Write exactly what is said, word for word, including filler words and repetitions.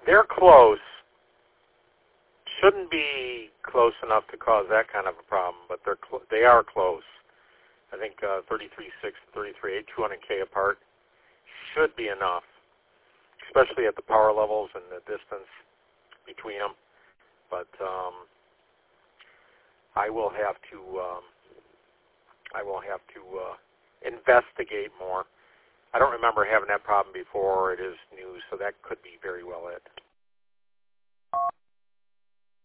they're close. Shouldn't be close enough to cause that kind of a problem, but they're cl- they are close. I think uh, thirty-three point six and thirty-three point eight, two hundred K apart, should be enough, especially at the power levels and the distance between them. But um, I will have to um, I will have to uh, investigate more. I don't remember having that problem before. It is new, so that could be very well it.